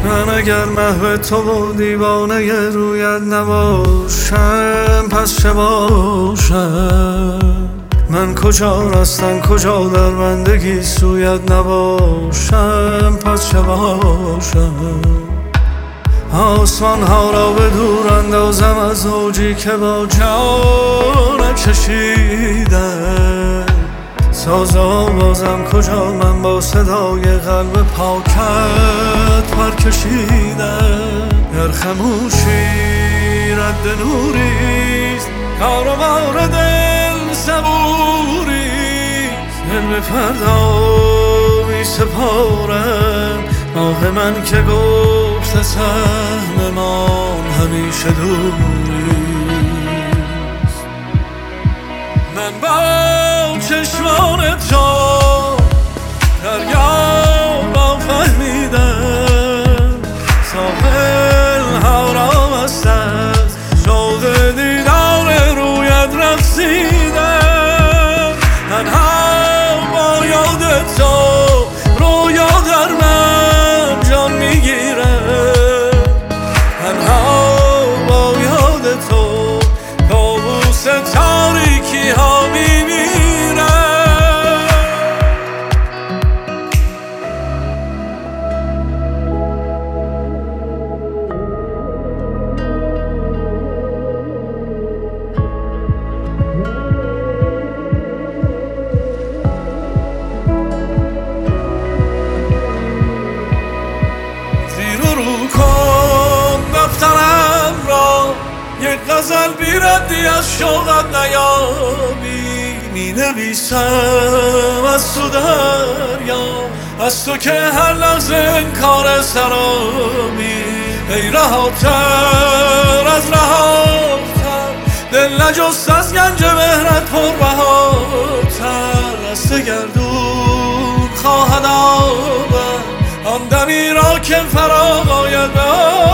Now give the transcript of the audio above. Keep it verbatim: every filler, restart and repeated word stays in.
من اگر محو تو و دیوانه رویت نباشم پس چه باشم؟ من کجا رستم کجا در بندگی سویت نباشم پس چه باشم؟ آسمان ها را به دور اندازم از اوجی که با جان چشیدم ساز آوازم کجا من با صدای قلب پاکت پر کشیدم گر خموشی رد نوریست کار و بار دل صبوریست دل به فردا می سپارم آه من که گفت سهم من همیشه دوریست من با چشمان تو دریا را فهمیدم ساحل ها را بست از شوق دیدار رویت رقصیدم تنها با یاد تو رویا در من جان میگیرم تنها با یاد تو کابوس تاریکی ها یک غزل بیردی از شوقت نیابی می نویسم از تو دریا از تو که هر لحظه انکار سرابی ای رهاتر از رهاتر دل نجست از گنج مهرت پربهاتر دست گردون خواهد آورد آن دمی را که فراق آید به